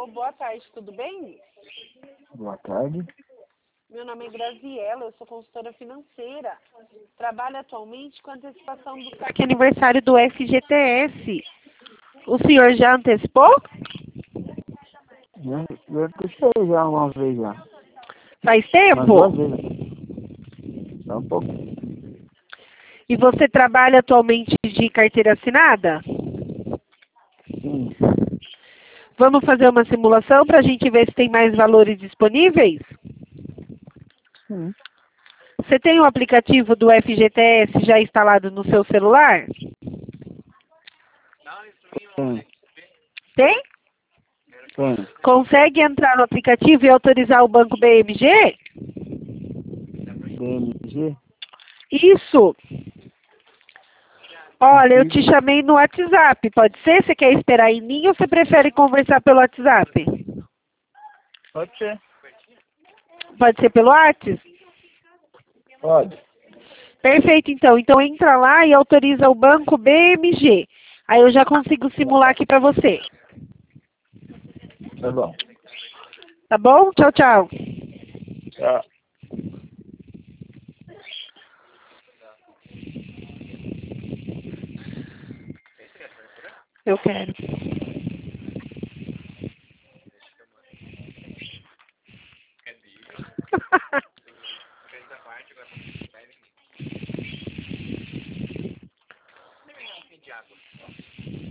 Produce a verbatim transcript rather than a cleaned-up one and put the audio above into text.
Alô, boa tarde, tudo bem? Boa tarde. Meu nome é Graziela, eu sou consultora financeira. Trabalho atualmente com antecipação do saque aniversário do F G T S. O senhor já antecipou? Eu, eu escutei já uma vez já. Faz Umas duas tempo? vezes. Só um pouco. E você trabalha atualmente de carteira assinada? Sim. Vamos fazer uma simulação para a gente ver se tem mais valores disponíveis? Sim. Você tem o aplicativo do F G T S já instalado no seu celular? Tem. Tem? Tem. Consegue entrar no aplicativo e autorizar o banco B M G? B M G? Isso. Olha, eu te Consigo. chamei no WhatsApp, pode ser? Você quer esperar em mim ou você prefere conversar pelo WhatsApp? Pode ser. Pode ser pelo WhatsApp? Pode. Perfeito, então. Então entra lá e autoriza o banco B M G. Aí eu já consigo simular aqui para você. Tá bom. Tá bom? Tchau, tchau. Tchau. Eu quero.